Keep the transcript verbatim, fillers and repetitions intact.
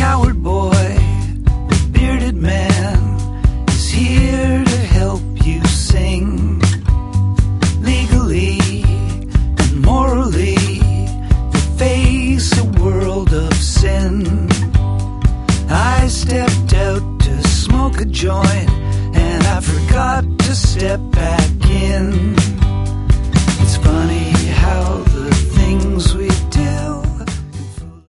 coward boy, the bearded man, is here to help you sing. Legally and morally, you face a world of sin. I stepped out to smoke a joint, and I forgot to step back in. It's funny how the things we